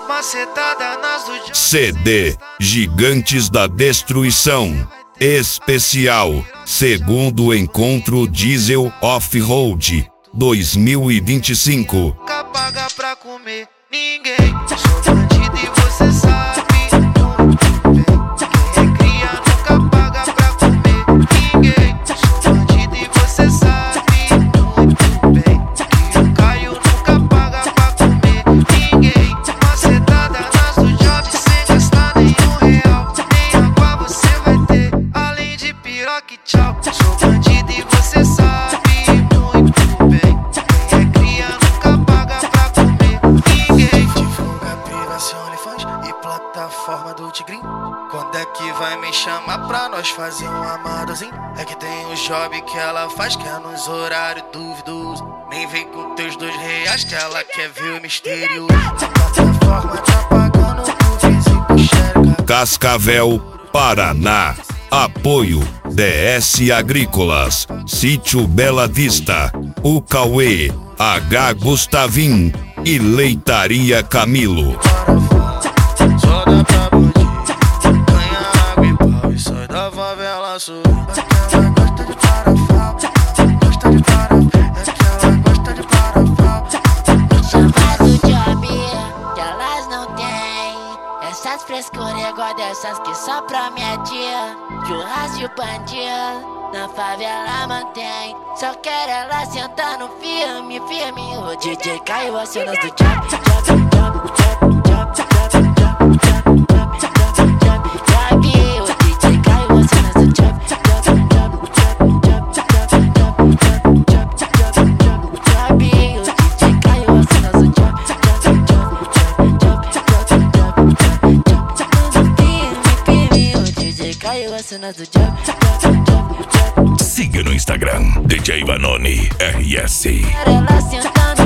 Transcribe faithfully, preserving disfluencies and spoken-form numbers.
macetada nas do job. C D Gigantes da Destruição Especial Segundo Encontro Diesel Off-Road dois mil e vinte e cinco. Nunca paga pra comer ninguém. Sou bandido e você sabe muito bem. Quem é cria nunca paga pra comer ninguém. Sou bandido e você sabe muito bem. Que eu caio nunca paga pra comer ninguém. Macetada nas do job sem gastar nenhum real. Nem água você vai ter, além de piroca e tchau. Sou bandido e você sabe muito bem. Quem é cria nunca paga pra comer ninguém. Divulga privações e plataforma do Tigrinho. Quando é que vai me chamar pra nós fazer um amadozinho? É que tem o job que ela faz que é nos horários duvidosos. Nem vem com teus dois reais que ela quer ver o mistério. A plataforma tá pagando pro físico xereca. Cascavel, Paraná. Apoio D S Agrícolas, Sítio Bela Vista, O Cauê, H Gustavim e Leitaria Camilo. Só dá pra bandido, ganha água e pau e sai da favela sul. Ela gosta de parafal, gosta de parafal, é que ela gosta de parafal. Chama do job que elas não têm. Essas frescuras igual dessas que só promete. Churrasco e bandido na favela mantém. Só quero ela sentando firme, firme. O D J caiu as cenas do job, job, job, job, job, job, job, job, job, job, job, job. O D J caiu as cenas do job, job, job, job, job, job, job, job, job, job, job, job. O D J caiu as cenas do job, job, job, job, job, job, job, job, firme, firme. O D J caiu as cenas do job, job, job, job. Siga no Instagram D J Vanoni R S. Ela sentando